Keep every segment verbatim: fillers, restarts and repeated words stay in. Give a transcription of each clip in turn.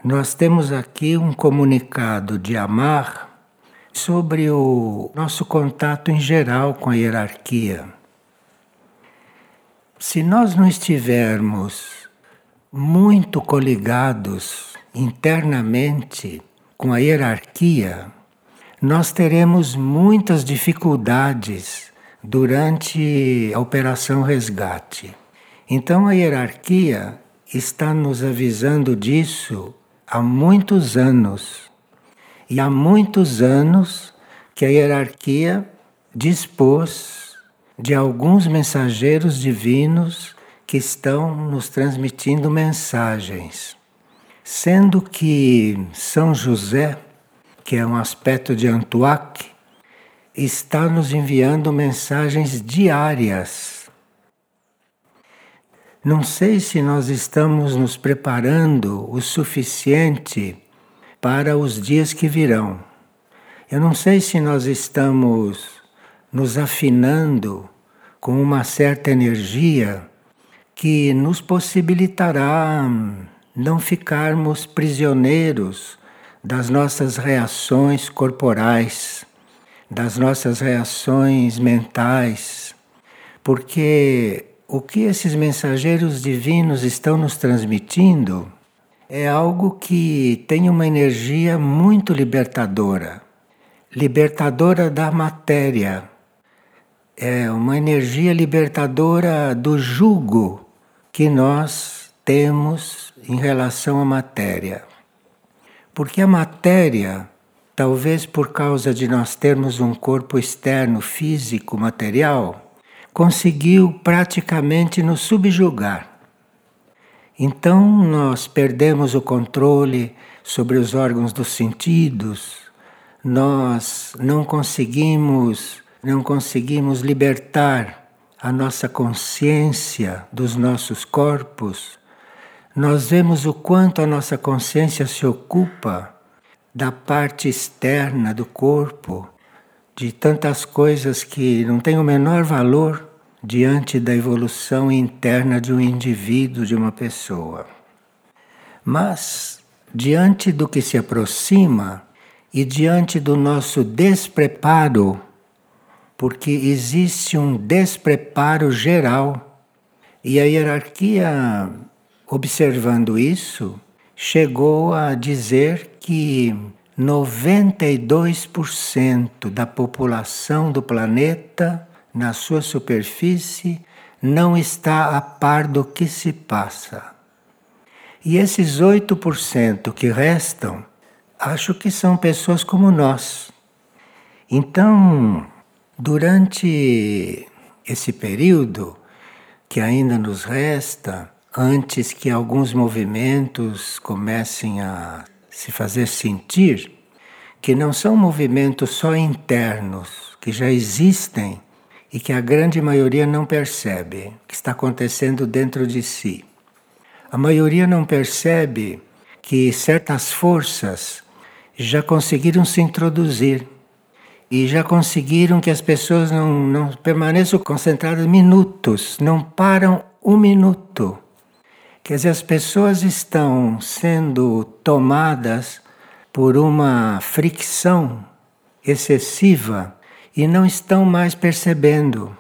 Nós temos aqui um comunicado de Amar sobre o nosso contato em geral com a hierarquia. Se nós não estivermos muito coligados internamente com a hierarquia, nós teremos muitas dificuldades durante a Operação Resgate. Então a hierarquia está nos avisando disso há muitos anos. E há muitos anos que a hierarquia dispôs de alguns mensageiros divinos que estão nos transmitindo mensagens. Sendo que São José, que é um aspecto de Antuak, está nos enviando mensagens diárias. Não sei se nós estamos nos preparando o suficiente para os dias que virão. Eu não sei se nós estamos nos afinando com uma certa energia que nos possibilitará não ficarmos prisioneiros das nossas reações corporais, das nossas reações mentais, porque o que esses mensageiros divinos estão nos transmitindo é algo que tem uma energia muito libertadora, libertadora da matéria, é uma energia libertadora do jugo que nós temos em relação à matéria. Porque a matéria, talvez por causa de nós termos um corpo externo, físico, material, conseguiu praticamente nos subjugar. Então nós perdemos o controle sobre os órgãos dos sentidos, nós não conseguimos, não conseguimos libertar a nossa consciência dos nossos corpos. Nós vemos o quanto a nossa consciência se ocupa da parte externa do corpo, de tantas coisas que não têm o menor valor diante da evolução interna de um indivíduo, de uma pessoa. Mas, diante do que se aproxima e diante do nosso despreparo, porque existe um despreparo geral, e a hierarquia, observando isso, chegou a dizer que noventa e dois por cento da população do planeta, na sua superfície, não está a par do que se passa. E esses oito por cento que restam, acho que são pessoas como nós. Então, durante esse período que ainda nos resta, antes que alguns movimentos comecem a se fazer sentir, que não são movimentos só internos, que já existem e que a grande maioria não percebe, que está acontecendo dentro de si. A maioria não percebe que certas forças já conseguiram se introduzir e já conseguiram que as pessoas não, não permaneçam concentradas minutos, não param um minuto. Quer dizer, as pessoas estão sendo tomadas por uma fricção excessiva e não estão mais percebendo.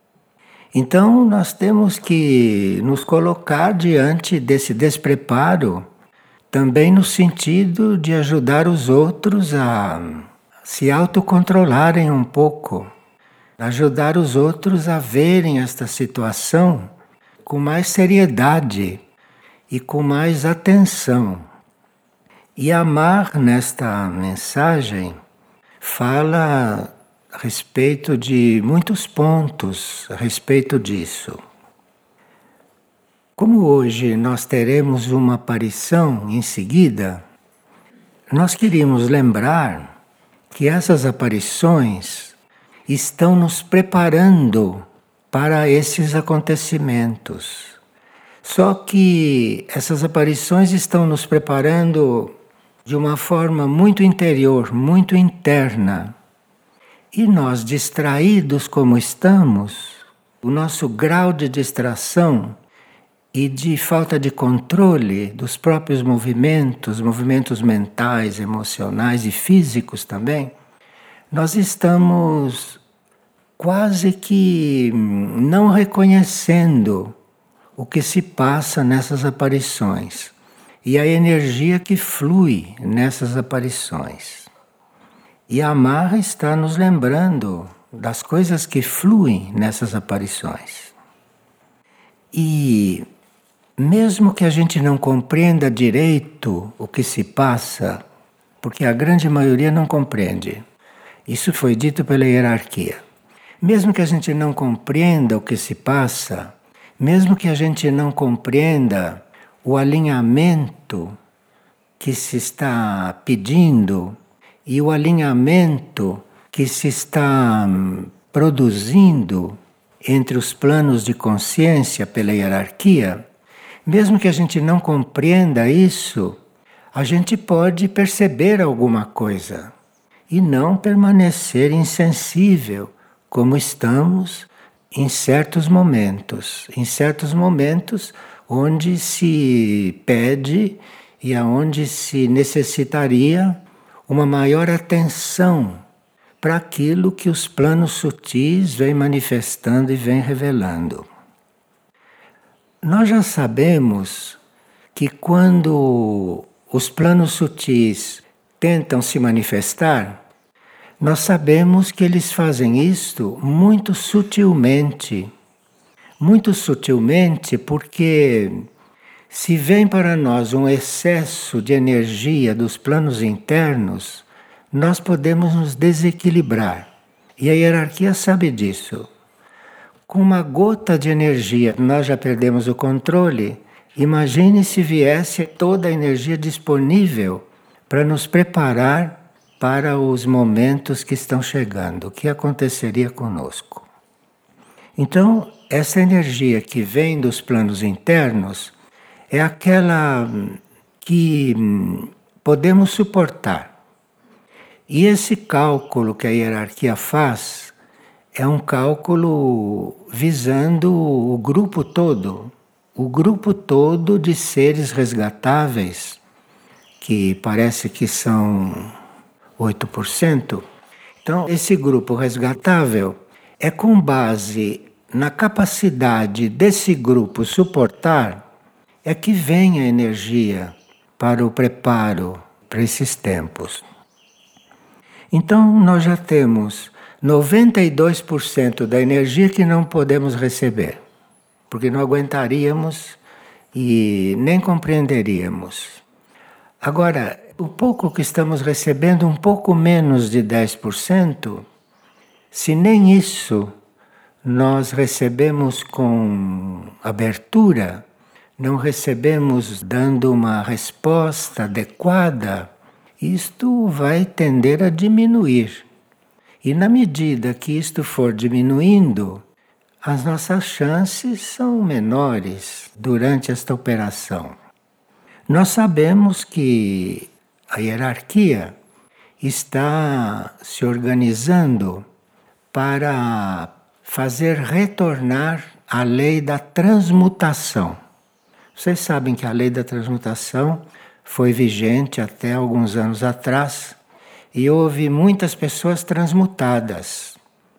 Então nós temos que nos colocar diante desse despreparo, também no sentido de ajudar os outros a se autocontrolarem um pouco, ajudar os outros a verem esta situação com mais seriedade e com mais atenção. E Amar, nesta mensagem, fala a respeito de muitos pontos a respeito disso. Como hoje nós teremos uma aparição em seguida, nós queríamos lembrar que essas aparições estão nos preparando para esses acontecimentos. Só que essas aparições estão nos preparando de uma forma muito interior, muito interna. E nós, distraídos como estamos, o nosso grau de distração e de falta de controle dos próprios movimentos, movimentos mentais, emocionais e físicos também, nós estamos quase que não reconhecendo o que se passa nessas aparições e a energia que flui nessas aparições. E a Amarra está nos lembrando das coisas que fluem nessas aparições. E mesmo que a gente não compreenda direito o que se passa, porque a grande maioria não compreende, isso foi dito pela hierarquia. Mesmo que a gente não compreenda o que se passa, mesmo que a gente não compreenda o alinhamento que se está pedindo e o alinhamento que se está produzindo entre os planos de consciência pela hierarquia, mesmo que a gente não compreenda isso, a gente pode perceber alguma coisa e não permanecer insensível como estamos em certos momentos, em certos momentos onde se pede e aonde se necessitaria uma maior atenção para aquilo que os planos sutis vêm manifestando e vêm revelando. Nós já sabemos que quando os planos sutis tentam se manifestar, nós sabemos que eles fazem isto muito sutilmente. Muito sutilmente, porque se vem para nós um excesso de energia dos planos internos, nós podemos nos desequilibrar. E a hierarquia sabe disso. Com uma gota de energia, nós já perdemos o controle. Imagine se viesse toda a energia disponível para nos preparar para os momentos que estão chegando. O que aconteceria conosco? Então, essa energia que vem dos planos internos é aquela que podemos suportar. E esse cálculo que a hierarquia faz é um cálculo visando o grupo todo, o grupo todo de seres resgatáveis, que parece que são oito por cento. Então, esse grupo resgatável é com base na capacidade desse grupo suportar, é que vem a energia para o preparo para esses tempos. Então, nós já temos noventa e dois por cento da energia que não podemos receber, porque não aguentaríamos e nem compreenderíamos. Agora, o pouco que estamos recebendo, um pouco menos de dez por cento, se nem isso nós recebemos com abertura, não recebemos dando uma resposta adequada, isto vai tender a diminuir. E na medida que isto for diminuindo, as nossas chances são menores durante esta operação. Nós sabemos que a hierarquia está se organizando para fazer retornar a lei da transmutação. Vocês sabem que a lei da transmutação foi vigente até alguns anos atrás e houve muitas pessoas transmutadas.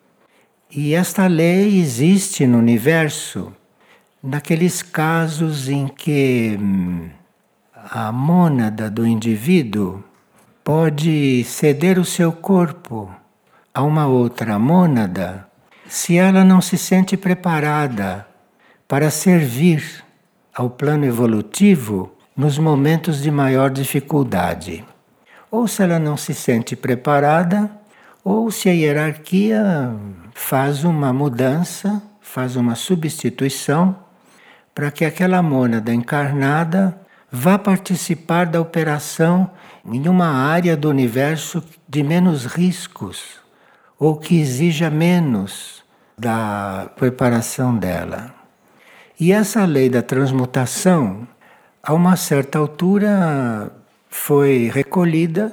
E esta lei existe no universo naqueles casos em que hum, a mônada do indivíduo pode ceder o seu corpo a uma outra mônada se ela não se sente preparada para servir ao plano evolutivo nos momentos de maior dificuldade. Ou se ela não se sente preparada, ou se a hierarquia faz uma mudança, faz uma substituição, para que aquela mônada encarnada vá participar da operação em uma área do universo de menos riscos, ou que exija menos da preparação dela. E essa lei da transmutação, a uma certa altura, foi recolhida,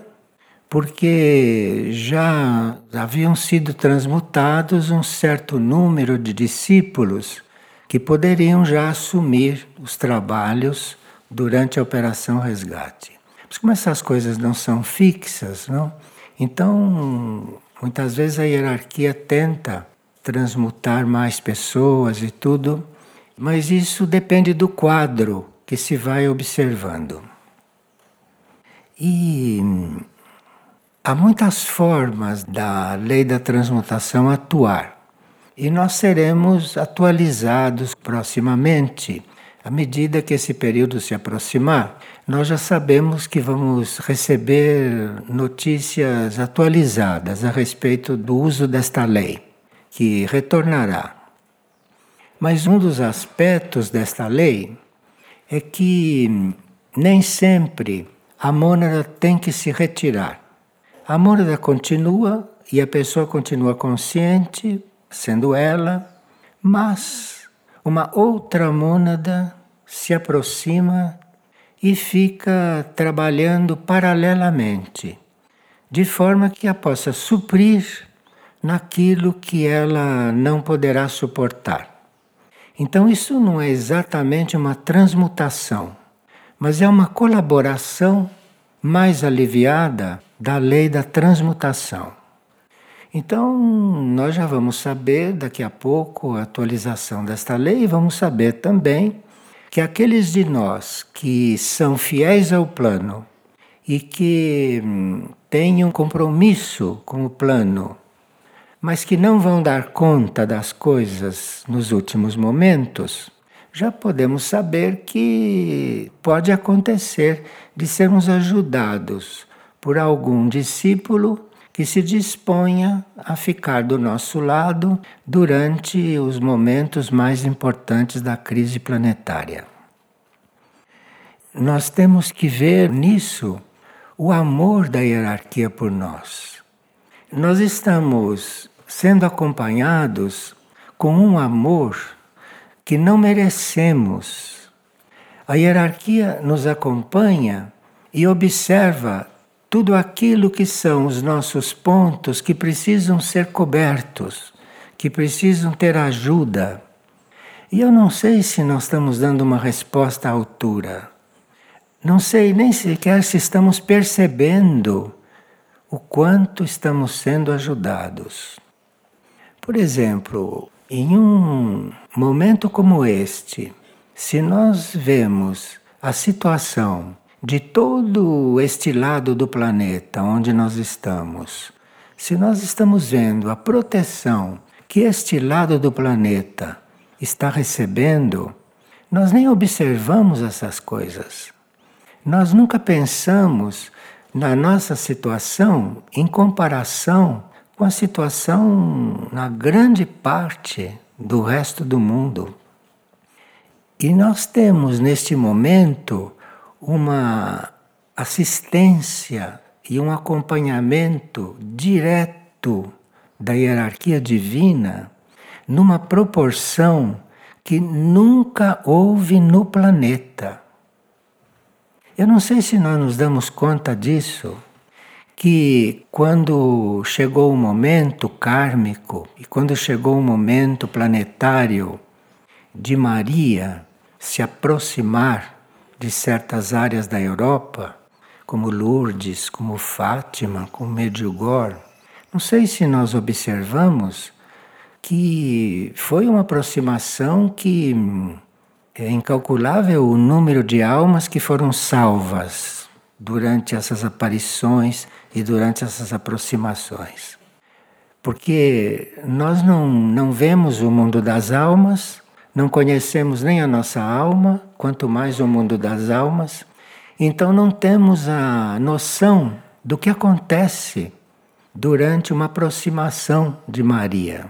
porque já haviam sido transmutados um certo número de discípulos que que poderiam já assumir os trabalhos durante a Operação Resgate. Mas como essas coisas não são fixas, não? Então, muitas vezes a hierarquia tenta transmutar mais pessoas e tudo, mas isso depende do quadro que se vai observando. E há muitas formas da lei da transmutação atuar. E nós seremos atualizados proximamente. À medida que esse período se aproximar, nós já sabemos que vamos receber notícias atualizadas a respeito do uso desta lei, que retornará. Mas um dos aspectos desta lei é que nem sempre a mônada tem que se retirar. A mônada continua e a pessoa continua consciente, sendo ela, mas uma outra mônada se aproxima e fica trabalhando paralelamente, de forma que a possa suprir naquilo que ela não poderá suportar. Então isso não é exatamente uma transmutação, mas é uma colaboração mais aliviada da lei da transmutação. Então, nós já vamos saber daqui a pouco a atualização desta lei e vamos saber também que aqueles de nós que são fiéis ao plano e que hum, têm um compromisso com o plano, mas que não vão dar conta das coisas nos últimos momentos, já podemos saber que pode acontecer de sermos ajudados por algum discípulo que se disponha a ficar do nosso lado durante os momentos mais importantes da crise planetária. Nós temos que ver nisso o amor da hierarquia por nós. Nós estamos sendo acompanhados com um amor que não merecemos. A hierarquia nos acompanha e observa tudo aquilo que são os nossos pontos que precisam ser cobertos, que precisam ter ajuda. E eu não sei se nós estamos dando uma resposta à altura. Não sei nem sequer se estamos percebendo o quanto estamos sendo ajudados. Por exemplo, em um momento como este, se nós vemos a situação de todo este lado do planeta onde nós estamos, se nós estamos vendo a proteção que este lado do planeta está recebendo, nós nem observamos essas coisas. Nós nunca pensamos na nossa situação em comparação com a situação na grande parte do resto do mundo. E nós temos neste momento uma assistência e um acompanhamento direto da hierarquia divina numa proporção que nunca houve no planeta. Eu não sei se nós nos damos conta disso, que quando chegou o momento kármico e quando chegou o momento planetário de Maria se aproximar de certas áreas da Europa, como Lourdes, como Fátima, como Medjugorje, não sei se nós observamos que foi uma aproximação que é incalculável o número de almas que foram salvas durante essas aparições e durante essas aproximações. Porque nós não, não vemos o mundo das almas, não conhecemos nem a nossa alma, quanto mais o mundo das almas, então não temos a noção do que acontece durante uma aproximação de Maria.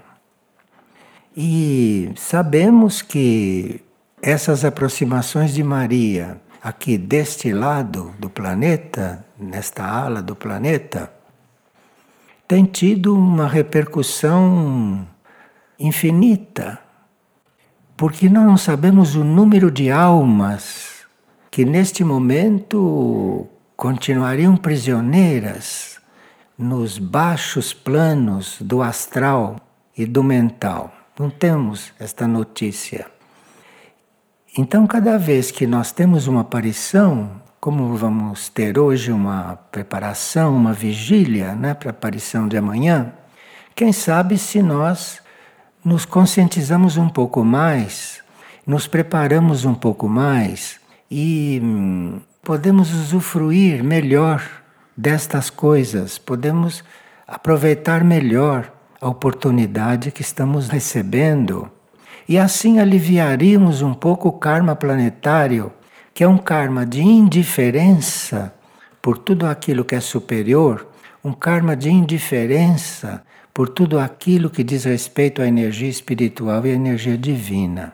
E sabemos que essas aproximações de Maria, aqui deste lado do planeta, nesta ala do planeta, têm tido uma repercussão infinita, porque nós não sabemos o número de almas que neste momento continuariam prisioneiras nos baixos planos do astral e do mental. Não temos esta notícia. Então, cada vez que nós temos uma aparição, como vamos ter hoje uma preparação, uma vigília, né, para a aparição de amanhã, quem sabe se nós nos conscientizamos um pouco mais, nos preparamos um pouco mais e hum, podemos usufruir melhor destas coisas, podemos aproveitar melhor a oportunidade que estamos recebendo. E assim aliviaríamos um pouco o karma planetário, que é um karma de indiferença por tudo aquilo que é superior, um karma de indiferença por tudo aquilo que diz respeito à energia espiritual e à energia divina.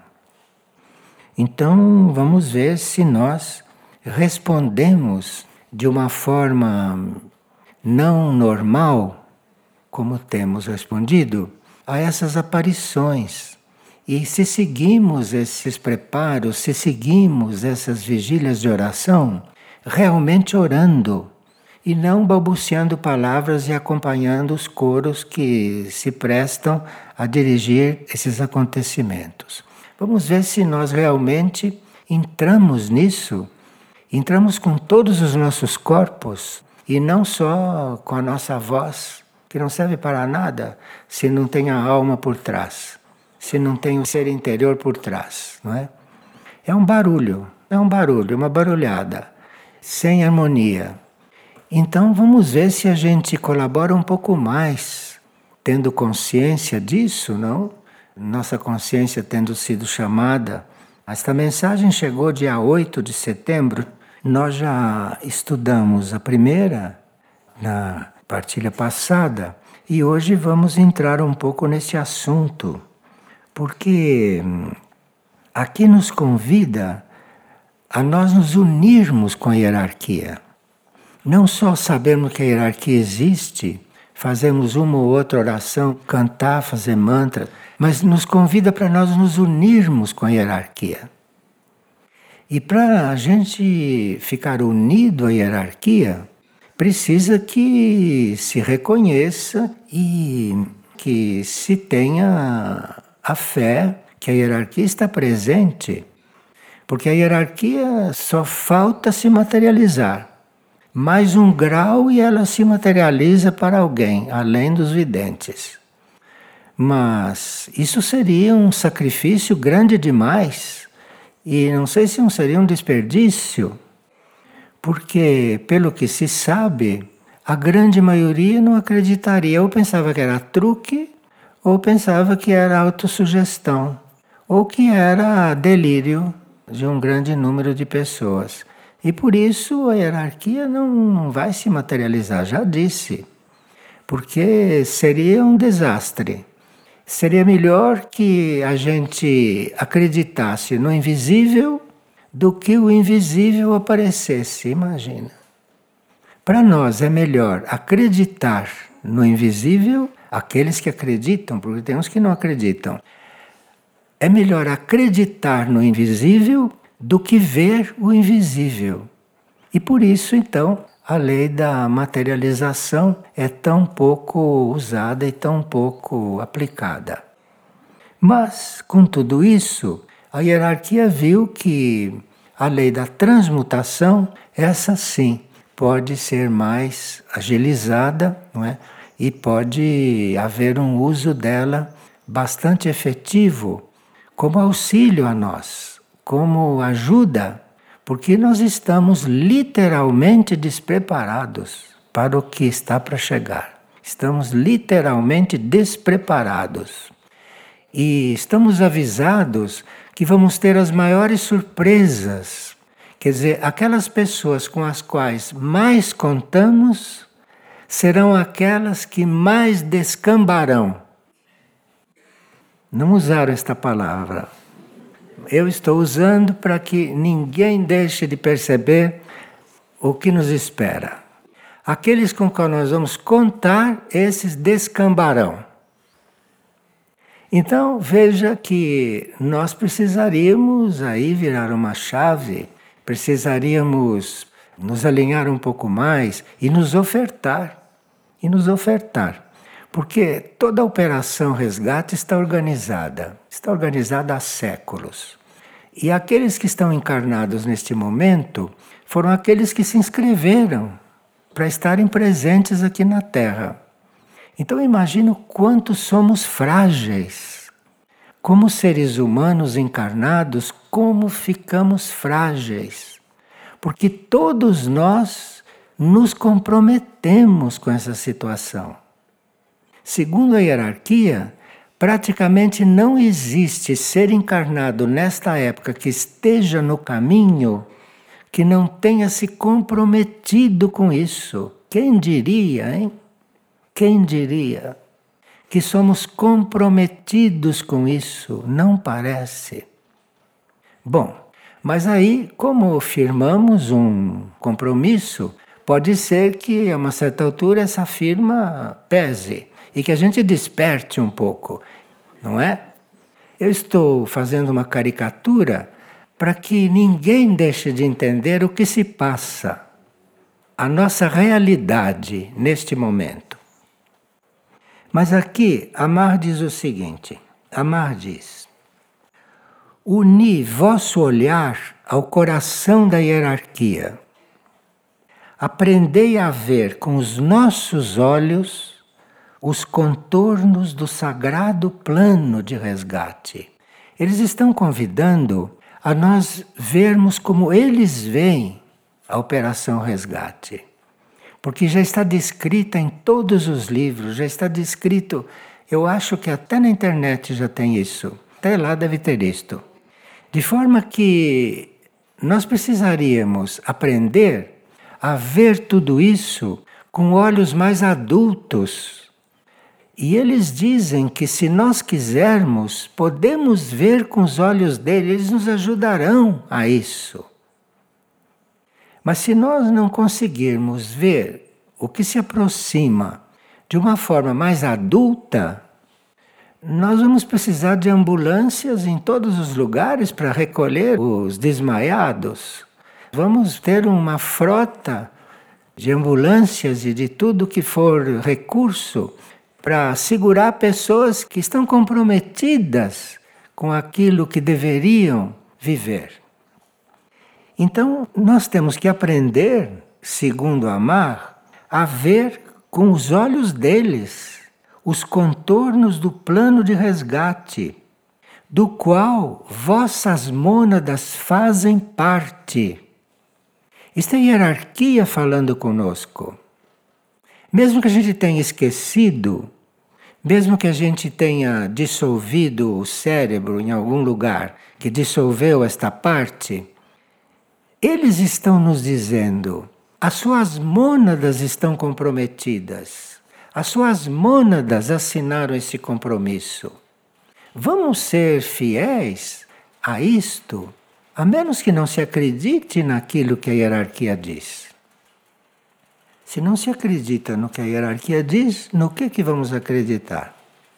Então, vamos ver se nós respondemos de uma forma não normal, como temos respondido, a essas aparições. E se seguimos esses preparos, se seguimos essas vigílias de oração, realmente orando, e não balbuciando palavras e acompanhando os coros que se prestam a dirigir esses acontecimentos. Vamos ver se nós realmente entramos nisso, entramos com todos os nossos corpos e não só com a nossa voz, que não serve para nada se não tem a alma por trás, se não tem o ser interior por trás, não é? É um barulho, é um barulho, uma barulhada, sem harmonia. Então vamos ver se a gente colabora um pouco mais, tendo consciência disso, não? Nossa consciência tendo sido chamada. Esta mensagem chegou dia oito de setembro. Nós já estudamos a primeira na partilha passada e hoje vamos entrar um pouco nesse assunto, porque aqui nos convida a nós nos unirmos com a hierarquia. Não só sabermos que a hierarquia existe, fazemos uma ou outra oração, cantar, fazer mantra, mas nos convida para nós nos unirmos com a hierarquia. E para a gente ficar unido à hierarquia, precisa que se reconheça e que se tenha a fé que a hierarquia está presente. Porque a hierarquia só falta se materializar. Mais um grau e ela se materializa para alguém, além dos videntes. Mas isso seria um sacrifício grande demais. E não sei se não seria um desperdício. Porque, pelo que se sabe, a grande maioria não acreditaria. Ou pensava que era truque, ou pensava que era autossugestão, ou que era delírio de um grande número de pessoas. E por isso a hierarquia não, não vai se materializar, já disse. Porque seria um desastre. Seria melhor que a gente acreditasse no invisível do que o invisível aparecesse, imagina. Para nós é melhor acreditar no invisível, aqueles que acreditam, porque tem uns que não acreditam. É melhor acreditar no invisível do que ver o invisível. E por isso, então, a lei da materialização é tão pouco usada e tão pouco aplicada. Mas, com tudo isso, a hierarquia viu que a lei da transmutação, essa sim, pode ser mais agilizada, não é? E pode haver um uso dela bastante efetivo como auxílio a nós, como ajuda, porque nós estamos literalmente despreparados para o que está para chegar. Estamos literalmente despreparados. E estamos avisados que vamos ter as maiores surpresas. Quer dizer, aquelas pessoas com as quais mais contamos serão aquelas que mais descambarão. Não usaram esta palavra. Eu estou usando para que ninguém deixe de perceber o que nos espera. Aqueles com quem nós vamos contar, esses descambarão. Então veja que nós precisaríamos aí virar uma chave, precisaríamos nos alinhar um pouco mais e nos ofertar, e nos ofertar. Porque toda a operação resgate está organizada, está organizada há séculos. E aqueles que estão encarnados neste momento foram aqueles que se inscreveram para estarem presentes aqui na Terra. Então imagina o quanto somos frágeis. Como seres humanos encarnados, como ficamos frágeis. Porque todos nós nos comprometemos com essa situação. Segundo a hierarquia, praticamente não existe ser encarnado nesta época que esteja no caminho que não tenha se comprometido com isso. Quem diria, hein? Quem diria que somos comprometidos com isso? Não parece. Bom, mas aí, como firmamos um compromisso, pode ser que a uma certa altura essa firma pese e que a gente desperte um pouco, não é? Eu estou fazendo uma caricatura para que ninguém deixe de entender o que se passa, a nossa realidade neste momento. Mas aqui, Amar diz o seguinte, Amar diz: uni vosso olhar ao coração da hierarquia. Aprendei a ver com os nossos olhos os contornos do sagrado plano de resgate. Eles estão convidando a nós vermos como eles veem a Operação Resgate. Porque já está descrita em todos os livros, já está descrito, eu acho que até na internet já tem isso, até lá deve ter isto. De forma que nós precisaríamos aprender a ver tudo isso com olhos mais adultos. E eles dizem que se nós quisermos, podemos ver com os olhos deles, eles nos ajudarão a isso. Mas se nós não conseguirmos ver o que se aproxima de uma forma mais adulta, nós vamos precisar de ambulâncias em todos os lugares para recolher os desmaiados. Vamos ter uma frota de ambulâncias e de tudo que for recurso para segurar pessoas que estão comprometidas com aquilo que deveriam viver. Então, nós temos que aprender, segundo Amar, a ver com os olhos deles os contornos do plano de resgate, do qual vossas mônadas fazem parte. Isto é a hierarquia falando conosco. Mesmo que a gente tenha esquecido, mesmo que a gente tenha dissolvido o cérebro em algum lugar, que dissolveu esta parte, eles estão nos dizendo, as suas mônadas estão comprometidas, as suas mônadas assinaram esse compromisso. Vamos ser fiéis a isto, a menos que não se acredite naquilo que a hierarquia diz. Se não se acredita no que a hierarquia diz, no que que vamos acreditar?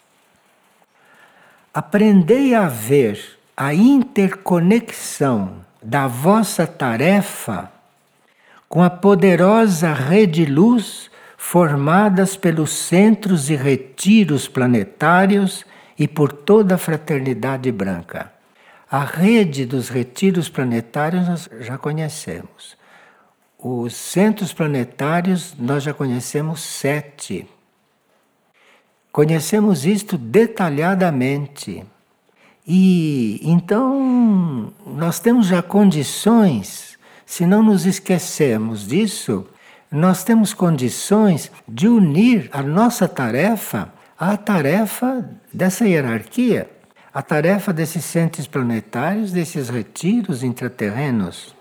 Aprendei a ver a interconexão da vossa tarefa com a poderosa rede luz formadas pelos centros e retiros planetários e por toda a fraternidade branca. A rede dos retiros planetários nós já conhecemos. Os centros planetários nós já conhecemos sete. Conhecemos isto detalhadamente. E então nós temos já condições, se não nos esquecemos disso, nós temos condições de unir a nossa tarefa à tarefa dessa hierarquia, a tarefa desses centros planetários, desses retiros intraterrenos.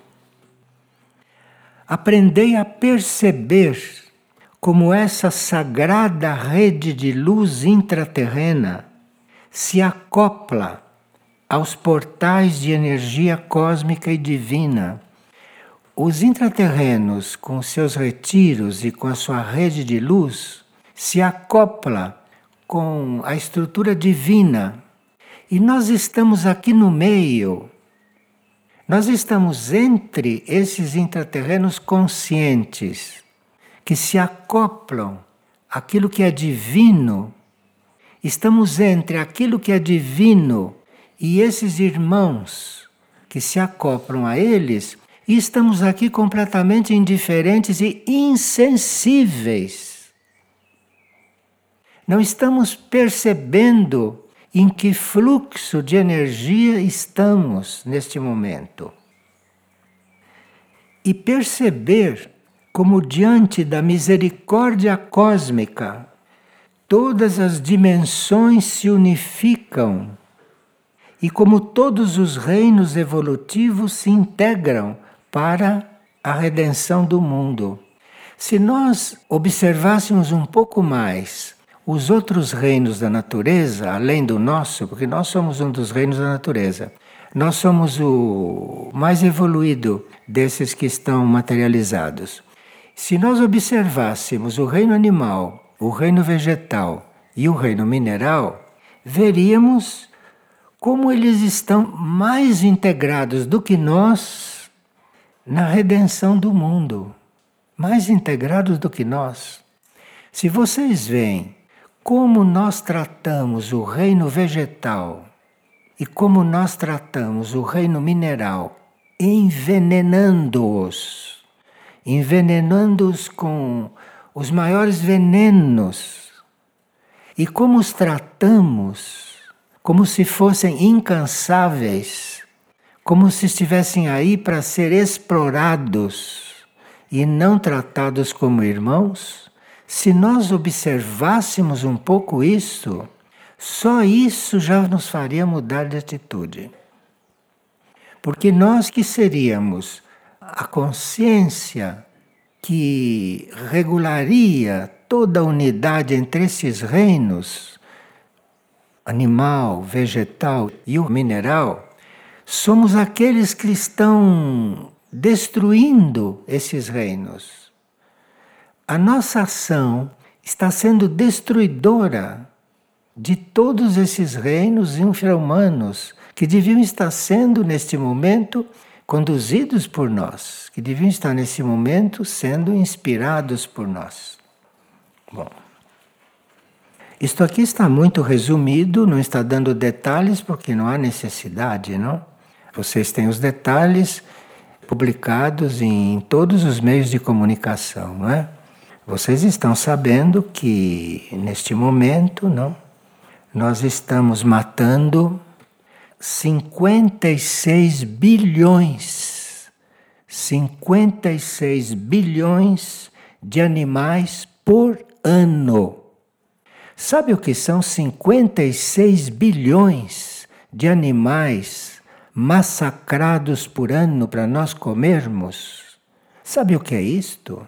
Aprendei a perceber como essa sagrada rede de luz intraterrena se acopla aos portais de energia cósmica e divina. Os intraterrenos, com seus retiros e com a sua rede de luz, se acopla com a estrutura divina. E nós estamos aqui no meio. Nós estamos entre esses intraterrenos conscientes, que se acoplam àquilo que é divino. Estamos entre aquilo que é divino e esses irmãos que se acoplam a eles, e estamos aqui completamente indiferentes e insensíveis. Não estamos percebendo em que fluxo de energia estamos neste momento. E perceber como diante da misericórdia cósmica, todas as dimensões se unificam e como todos os reinos evolutivos se integram para a redenção do mundo. Se nós observássemos um pouco mais os outros reinos da natureza, além do nosso, porque nós somos um dos reinos da natureza, nós somos o mais evoluído desses que estão materializados. Se nós observássemos o reino animal, o reino vegetal e o reino mineral, veríamos como eles estão mais integrados do que nós na redenção do mundo. Mais integrados do que nós. Se vocês veem como nós tratamos o reino vegetal e como nós tratamos o reino mineral, envenenando-os, envenenando-os com os maiores venenos, e como os tratamos como se fossem incansáveis, como se estivessem aí para ser explorados e não tratados como irmãos, se nós observássemos um pouco isso, só isso já nos faria mudar de atitude. Porque nós que seríamos a consciência que regularia toda a unidade entre esses reinos, animal, vegetal e o mineral, somos aqueles que estão destruindo esses reinos. A nossa ação está sendo destruidora de todos esses reinos infra-humanos que deviam estar sendo, neste momento, conduzidos por nós, que deviam estar, nesse momento, sendo inspirados por nós. Bom. Isto aqui está muito resumido, não está dando detalhes porque não há necessidade, não? Vocês têm os detalhes publicados em todos os meios de comunicação, não é? Vocês estão sabendo que neste momento, não? Nós estamos matando cinquenta e seis bilhões, cinquenta e seis bilhões de animais por ano. Sabe o que são cinquenta e seis bilhões de animais massacrados por ano para nós comermos? Sabe o que é isto?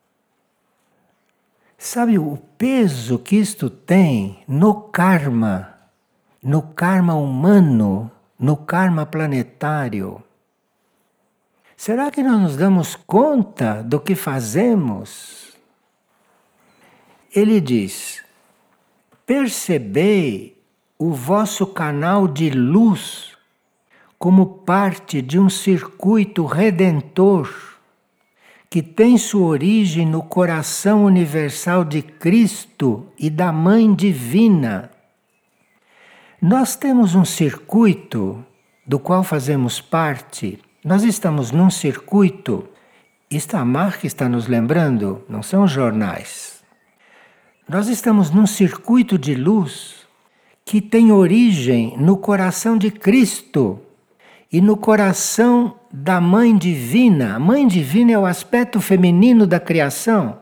Sabe o peso que isto tem no karma, no karma humano, no karma planetário? Será que nós nos damos conta do que fazemos? Ele diz: percebei o vosso canal de luz como parte de um circuito redentor que tem sua origem no coração universal de Cristo e da Mãe Divina. Nós temos um circuito do qual fazemos parte. Nós estamos num circuito. Isto a marca está nos lembrando, não são os jornais. Nós estamos num circuito de luz que tem origem no coração de Cristo e no coração da Mãe Divina. A Mãe Divina é o aspecto feminino da criação.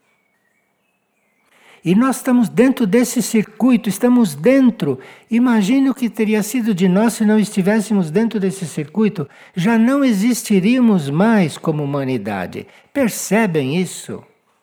E nós estamos dentro desse circuito, estamos dentro. Imagine o que teria sido de nós se não estivéssemos dentro desse circuito. Já não existiríamos mais como humanidade. Percebem isso?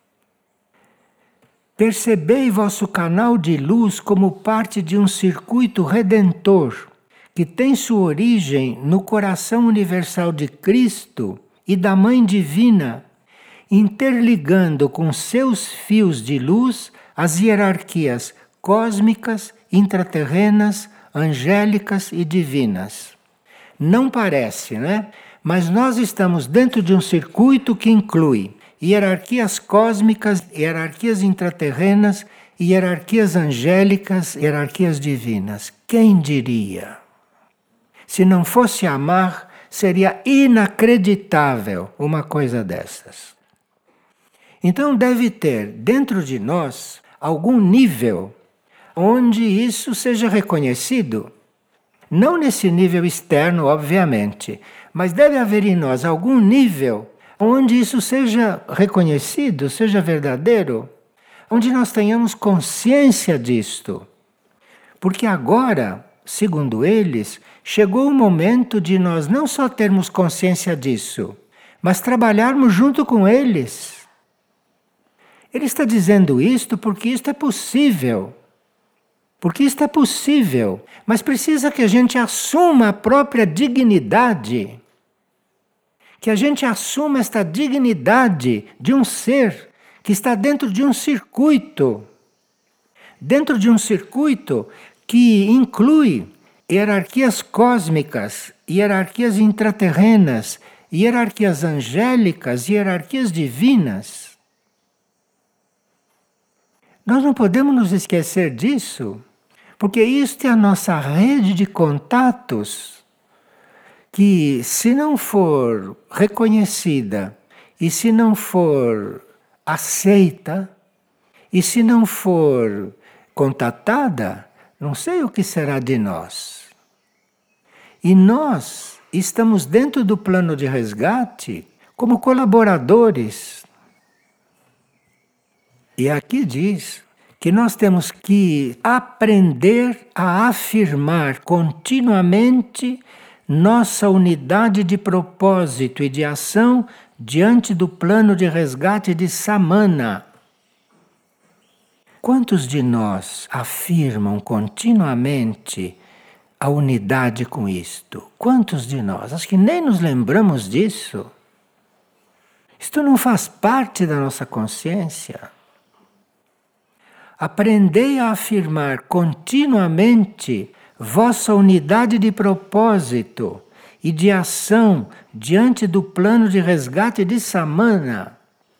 Percebei vosso canal de luz como parte de um circuito redentor, que tem sua origem no coração universal de Cristo e da Mãe Divina, interligando com seus fios de luz as hierarquias cósmicas, intraterrenas, angélicas e divinas. Não parece, né? Mas nós estamos dentro de um circuito que inclui hierarquias cósmicas, hierarquias intraterrenas, hierarquias angélicas, hierarquias divinas. Quem diria? Se não fosse amar, seria inacreditável uma coisa dessas. Então deve ter dentro de nós algum nível onde isso seja reconhecido. Não nesse nível externo, obviamente, mas deve haver em nós algum nível onde isso seja reconhecido, seja verdadeiro, onde nós tenhamos consciência disto. Porque agora, segundo eles, chegou o momento de nós não só termos consciência disso, mas trabalharmos junto com eles. Ele está dizendo isto porque isto é possível. Porque isto é possível, mas precisa que a gente assuma a própria dignidade. Que a gente assuma esta dignidade de um ser que está dentro de um circuito. Dentro de um circuito que inclui hierarquias cósmicas, hierarquias intraterrenas, hierarquias angélicas, hierarquias divinas. Nós não podemos nos esquecer disso, porque isto é a nossa rede de contatos que, se não for reconhecida e se não for aceita e se não for contatada, não sei o que será de nós. E nós estamos dentro do plano de resgate como colaboradores. E aqui diz que nós temos que aprender a afirmar continuamente nossa unidade de propósito e de ação diante do plano de resgate de Samana. Quantos de nós afirmam continuamente a unidade com isto? Quantos de nós? Acho que nem nos lembramos disso. Isto não faz parte da nossa consciência. Aprendei a afirmar continuamente vossa unidade de propósito e de ação diante do plano de resgate de Samana.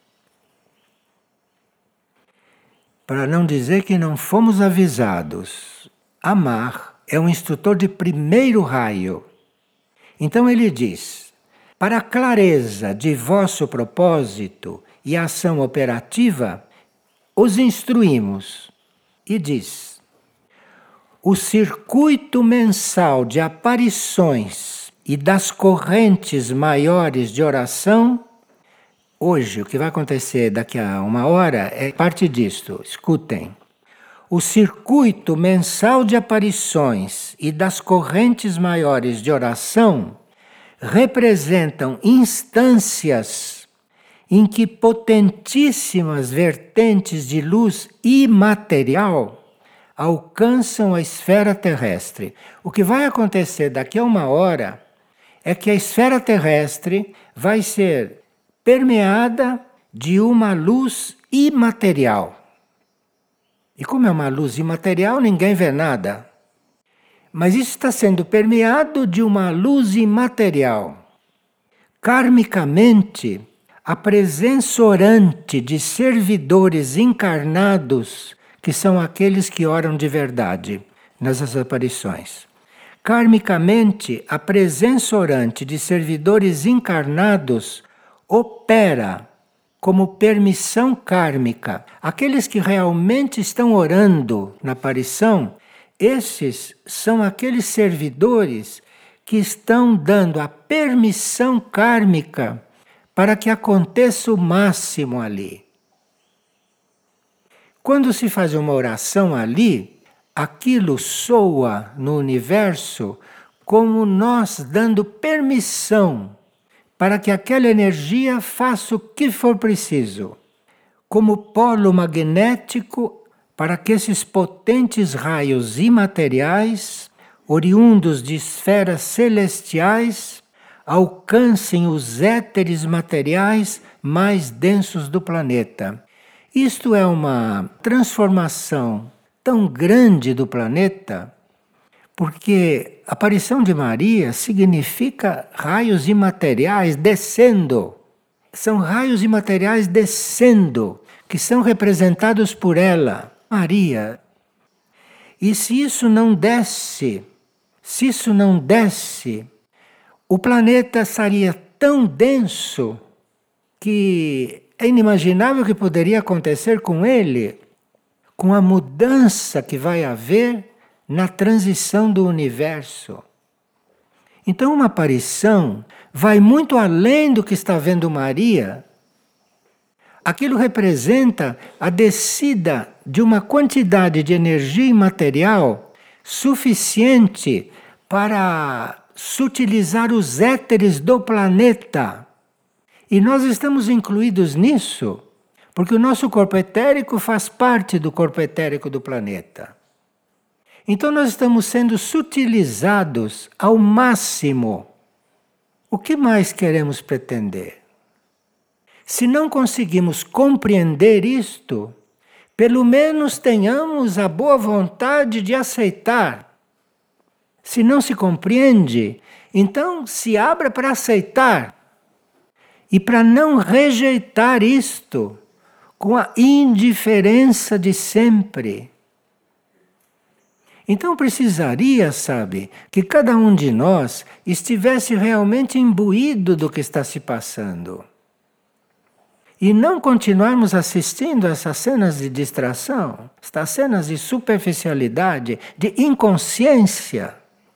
Para não dizer que não fomos avisados, amar é um instrutor de primeiro raio. Então ele diz, para a clareza de vosso propósito e ação operativa, os instruímos. E diz, o circuito mensal de aparições e das correntes maiores de oração, hoje, o que vai acontecer daqui a uma hora é parte disto, escutem. O circuito mensal de aparições e das correntes maiores de oração representam instâncias em que potentíssimas vertentes de luz imaterial alcançam a esfera terrestre. O que vai acontecer daqui a uma hora é que a esfera terrestre vai ser permeada de uma luz imaterial. E como é uma luz imaterial, ninguém vê nada. Mas isso está sendo permeado de uma luz imaterial. Karmicamente, a presença orante de servidores encarnados, que são aqueles que oram de verdade nessas aparições. Karmicamente, a presença orante de servidores encarnados opera como permissão kármica. Aqueles que realmente estão orando na aparição, esses são aqueles servidores que estão dando a permissão kármica para que aconteça o máximo ali. Quando se faz uma oração ali, aquilo soa no universo como nós dando permissão para que aquela energia faça o que for preciso, como polo magnético para que esses potentes raios imateriais, oriundos de esferas celestiais, alcancem os éteres materiais mais densos do planeta. Isto é uma transformação tão grande do planeta, porque a aparição de Maria significa raios imateriais descendo. São raios imateriais descendo, que são representados por ela, Maria. E se isso não desce, se isso não desce, o planeta estaria tão denso que é inimaginável o que poderia acontecer com ele, com a mudança que vai haver na transição do universo. Então, uma aparição vai muito além do que está vendo Maria. Aquilo representa a descida de uma quantidade de energia imaterial suficiente para sutilizar os éteres do planeta. E nós estamos incluídos nisso, porque o nosso corpo etérico faz parte do corpo etérico do planeta. Então nós estamos sendo sutilizados ao máximo. O que mais queremos pretender? Se não conseguimos compreender isto, pelo menos tenhamos a boa vontade de aceitar. Se não se compreende, então se abra para aceitar e para não rejeitar isto com a indiferença de sempre. Então precisaria, sabe, que cada um de nós estivesse realmente imbuído do que está se passando. E não continuarmos assistindo a essas cenas de distração, estas cenas de superficialidade, de inconsciência.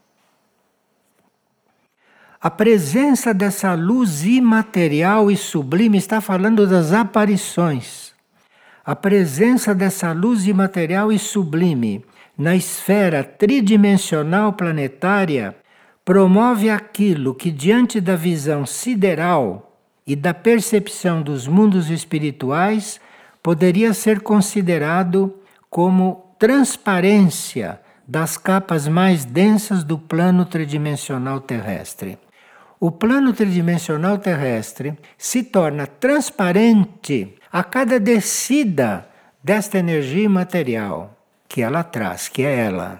A presença dessa luz imaterial e sublime está falando das aparições. A presença dessa luz imaterial e sublime na esfera tridimensional planetária promove aquilo que, diante da visão sideral e da percepção dos mundos espirituais, poderia ser considerado como transparência das capas mais densas do plano tridimensional terrestre. O plano tridimensional terrestre se torna transparente a cada descida desta energia imaterial que ela traz, que é ela.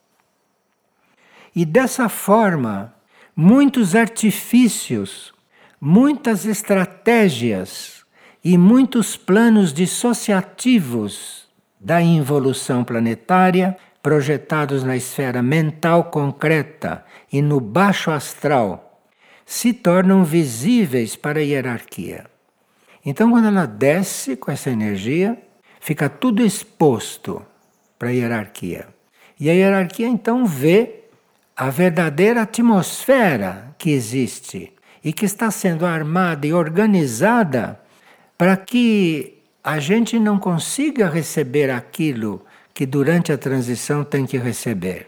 E dessa forma, muitos artifícios, muitas estratégias e muitos planos dissociativos da involução planetária, projetados na esfera mental concreta e no baixo astral, se tornam visíveis para a hierarquia. Então, quando ela desce com essa energia, fica tudo exposto para a hierarquia. E a hierarquia então vê a verdadeira atmosfera que existe e que está sendo armada e organizada para que a gente não consiga receber aquilo que durante a transição tem que receber.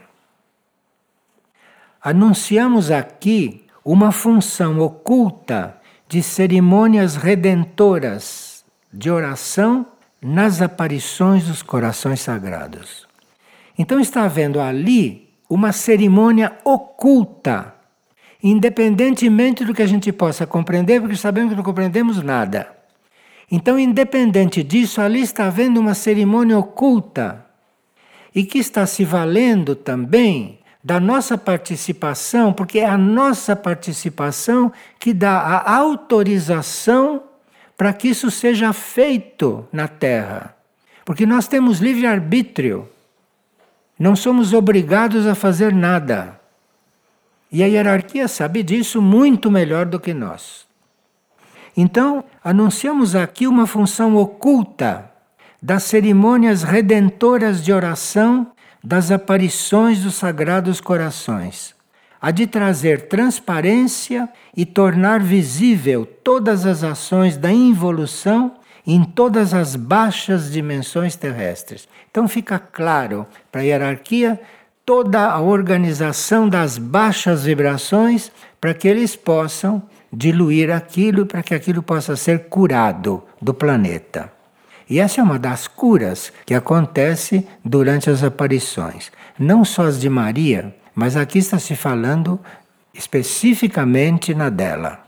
Anunciamos aqui uma função oculta de cerimônias redentoras de oração nas aparições dos corações sagrados. Então está havendo ali uma cerimônia oculta, independentemente do que a gente possa compreender, porque sabemos que não compreendemos nada. Então, independente disso, ali está havendo uma cerimônia oculta e que está se valendo também da nossa participação, porque é a nossa participação que dá a autorização para que isso seja feito na Terra. Porque nós temos livre-arbítrio, não somos obrigados a fazer nada. E a hierarquia sabe disso muito melhor do que nós. Então, anunciamos aqui uma função oculta das cerimônias redentoras de oração das aparições dos Sagrados Corações, a de trazer transparência e tornar visível todas as ações da involução em todas as baixas dimensões terrestres. Então fica claro para a hierarquia toda a organização das baixas vibrações para que eles possam diluir aquilo, para que aquilo possa ser curado do planeta. E essa é uma das curas que acontece durante as aparições. Não só as de Maria, mas aqui está se falando especificamente na dela.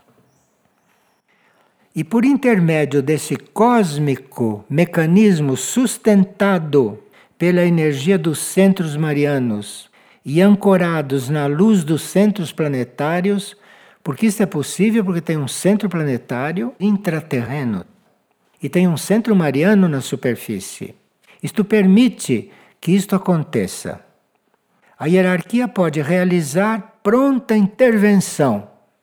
E por intermédio desse cósmico mecanismo sustentado pela energia dos centros marianos e ancorados na luz dos centros planetários, porque isso é possível porque tem um centro planetário intraterreno e tem um centro mariano na superfície. Isto permite que isto aconteça. A hierarquia pode realizar pronta intervenção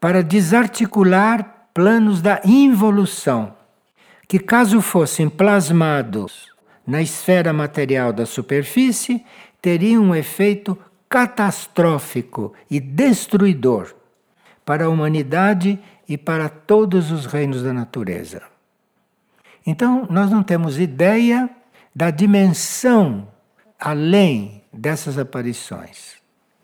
para desarticular planos da involução, que caso fossem plasmados na esfera material da superfície, teriam um efeito catastrófico e destruidor para a humanidade e para todos os reinos da natureza. Então, nós não temos ideia da dimensão além dessas aparições.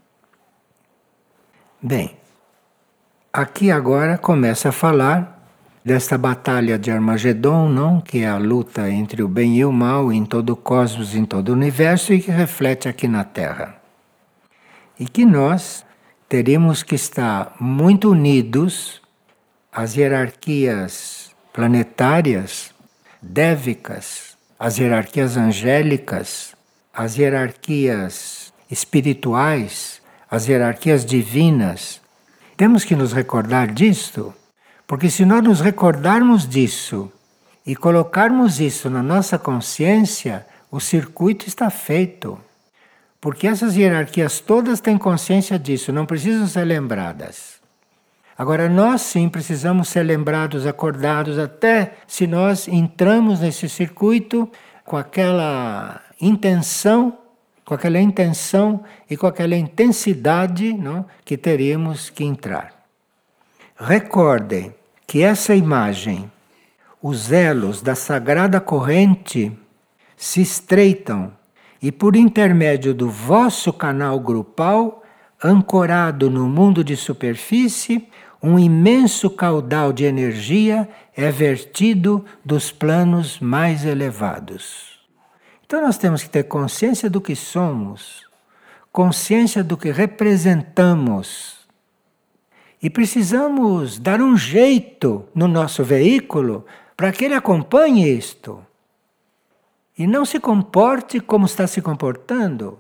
Bem, aqui agora começa a falar desta batalha de Armagedon, não? Que é a luta entre o bem e o mal em todo o cosmos, em todo o universo, e que reflete aqui na Terra. E que nós teremos que estar muito unidos às hierarquias planetárias, dévicas, às hierarquias angélicas, às hierarquias espirituais, às hierarquias divinas. Temos que nos recordar disto, porque se nós nos recordarmos disso e colocarmos isso na nossa consciência, o circuito está feito. Porque essas hierarquias todas têm consciência disso, não precisam ser lembradas. Agora, nós sim precisamos ser lembrados, acordados, até se nós entramos nesse circuito com aquela intenção, com aquela intenção e com aquela intensidade, não, que teríamos que entrar. Recordem que essa imagem, os elos da sagrada corrente se estreitam e por intermédio do vosso canal grupal, ancorado no mundo de superfície, um imenso caudal de energia é vertido dos planos mais elevados. Então nós temos que ter consciência do que somos, consciência do que representamos. E precisamos dar um jeito no nosso veículo para que ele acompanhe isto. E não se comporte como está se comportando.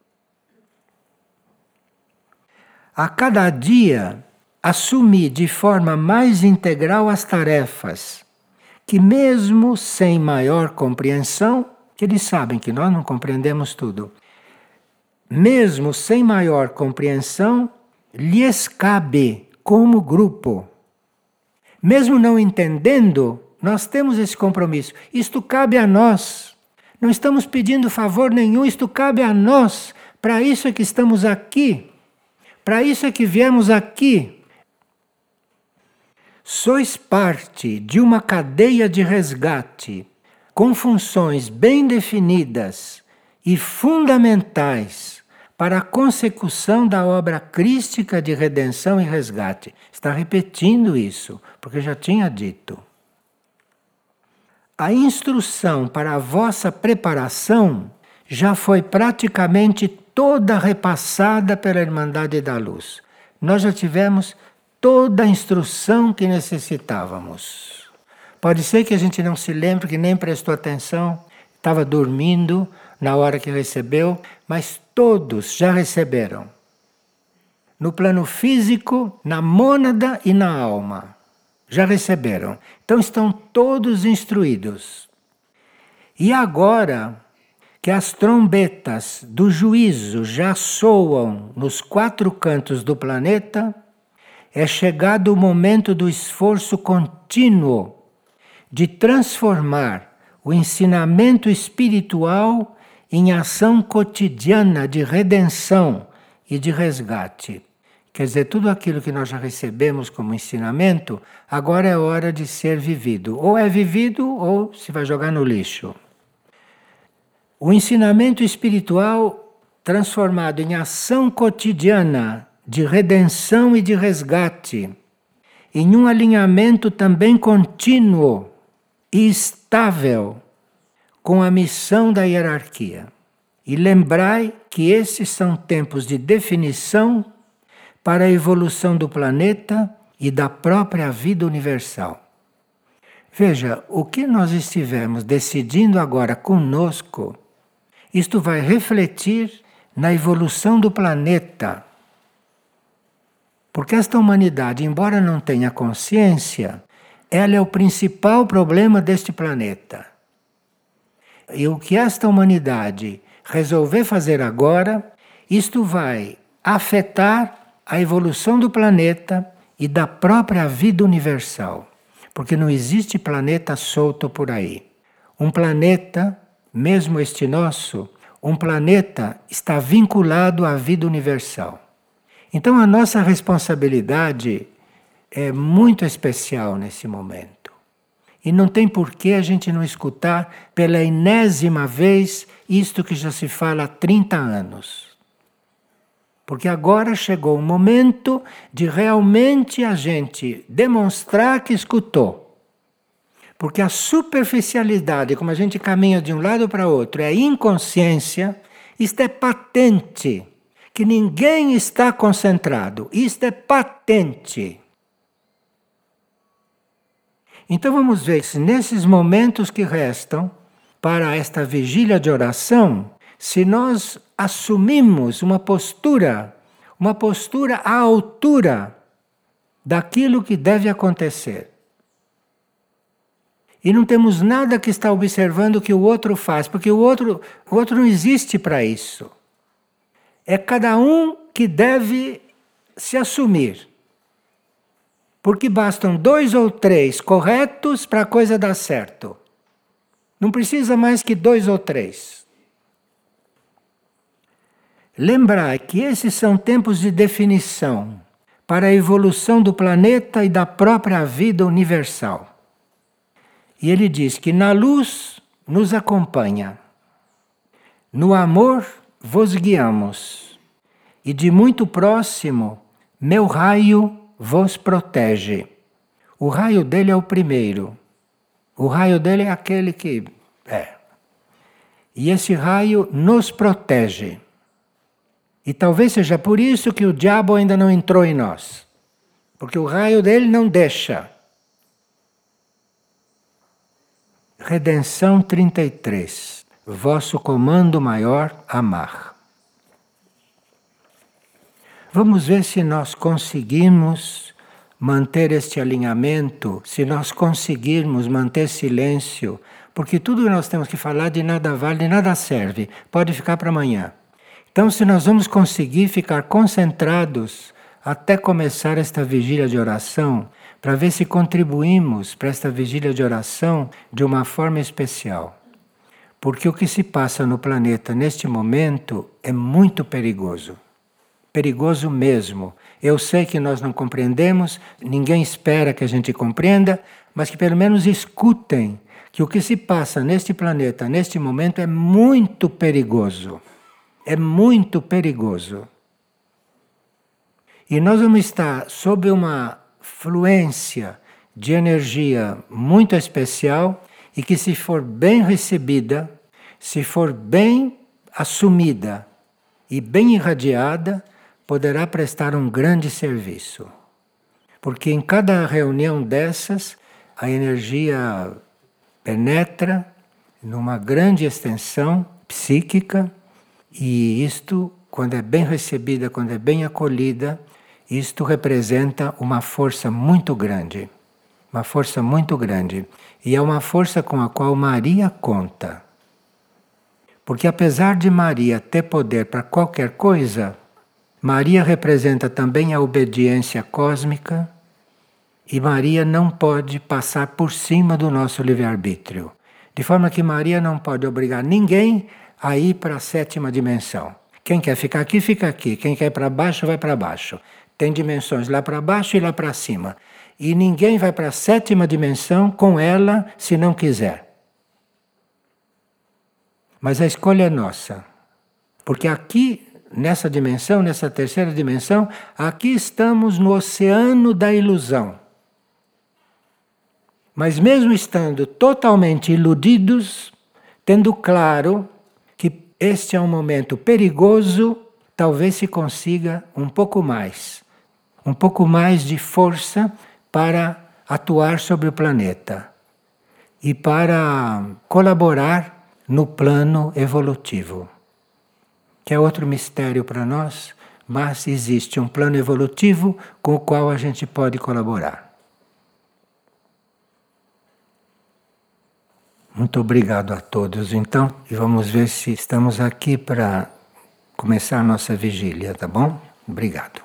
A cada dia, assumir de forma mais integral as tarefas, que mesmo sem maior compreensão, que eles sabem que nós não compreendemos tudo, mesmo sem maior compreensão, lhes cabe como grupo. Mesmo não entendendo, nós temos esse compromisso. Isto cabe a nós. Não estamos pedindo favor nenhum, isto cabe a nós. Para isso é que estamos aqui. Para isso é que viemos aqui. Sois parte de uma cadeia de resgate com funções bem definidas e fundamentais para a consecução da obra crística de redenção e resgate. Está repetindo isso, porque já tinha dito. A instrução para a vossa preparação já foi praticamente toda repassada pela Irmandade da Luz. Nós já tivemos toda a instrução que necessitávamos. Pode ser que a gente não se lembre, que nem prestou atenção, estava dormindo na hora que recebeu, mas todos já receberam. No plano físico, na mônada e na alma. Já receberam. Então estão todos instruídos. E agora que as trombetas do juízo já soam nos quatro cantos do planeta, é chegado o momento do esforço contínuo de transformar o ensinamento espiritual em ação cotidiana de redenção e de resgate. Quer dizer, tudo aquilo que nós já recebemos como ensinamento, agora é hora de ser vivido. Ou é vivido ou se vai jogar no lixo. O ensinamento espiritual transformado em ação cotidiana de redenção e de resgate, em um alinhamento também contínuo e estável com a missão da hierarquia. E lembrai que esses são tempos de definição para a evolução do planeta e da própria vida universal. Veja, o que nós estivermos decidindo agora conosco, isto vai refletir na evolução do planeta. Porque esta humanidade, embora não tenha consciência, ela é o principal problema deste planeta. E o que esta humanidade resolver fazer agora, isto vai afetar a evolução do planeta e da própria vida universal. Porque não existe planeta solto por aí. Um planeta, mesmo este nosso, um planeta está vinculado à vida universal. Então a nossa responsabilidade é muito especial nesse momento. E não tem por que a gente não escutar pela enésima vez isto que já se fala há trinta anos. Porque agora chegou o momento de realmente a gente demonstrar que escutou. Porque a superficialidade, como a gente caminha de um lado para outro, é a inconsciência, isto é patente, que ninguém está concentrado, isto é patente. Então vamos ver se nesses momentos que restam, para esta vigília de oração, se nós assumimos uma postura, uma postura à altura daquilo que deve acontecer. E não temos nada que está observando o que o outro faz, porque o outro, o outro não existe para isso. É cada um que deve se assumir. Porque bastam dois ou três corretos para a coisa dar certo. Não precisa mais que dois ou três. Lembrar que esses são tempos de definição para a evolução do planeta e da própria vida universal. E ele diz que na luz nos acompanha, no amor vos guiamos, e de muito próximo meu raio vos protege. O raio dele é o primeiro. O raio dele é aquele que é. E esse raio nos protege. E talvez seja por isso que o diabo ainda não entrou em nós. Porque o raio dele não deixa. Redenção trinta e três. Vosso comando maior, amar. Vamos ver se nós conseguimos manter este alinhamento, se nós conseguirmos manter silêncio, porque tudo que nós temos que falar de nada vale, de nada serve, pode ficar para amanhã. Então, se nós vamos conseguir ficar concentrados até começar esta vigília de oração, para ver se contribuímos para esta vigília de oração de uma forma especial. Porque o que se passa no planeta neste momento é muito perigoso. Perigoso mesmo. Eu sei que nós não compreendemos, ninguém espera que a gente compreenda, mas que pelo menos escutem que o que se passa neste planeta, neste momento, é muito perigoso. É muito perigoso. E nós vamos estar sob uma fluência de energia muito especial e que, se for bem recebida, se for bem assumida e bem irradiada, poderá prestar um grande serviço. Porque em cada reunião dessas, a energia penetra numa grande extensão psíquica e isto, quando é bem recebida, quando é bem acolhida, isto representa uma força muito grande. Uma força muito grande. E é uma força com a qual Maria conta. Porque apesar de Maria ter poder para qualquer coisa, Maria representa também a obediência cósmica e Maria não pode passar por cima do nosso livre-arbítrio. De forma que Maria não pode obrigar ninguém a ir para a sétima dimensão. Quem quer ficar aqui, fica aqui. Quem quer ir para baixo, vai para baixo. Tem dimensões lá para baixo e lá para cima. E ninguém vai para a sétima dimensão com ela se não quiser. Mas a escolha é nossa. Porque aqui, nessa dimensão, nessa terceira dimensão, aqui estamos no oceano da ilusão. Mas mesmo estando totalmente iludidos, tendo claro que este é um momento perigoso, talvez se consiga um pouco mais. Um pouco mais de força para atuar sobre o planeta e para colaborar no plano evolutivo, que é outro mistério para nós, mas existe um plano evolutivo com o qual a gente pode colaborar. Muito obrigado a todos, então, e vamos ver se estamos aqui para começar a nossa vigília, tá bom? Obrigado.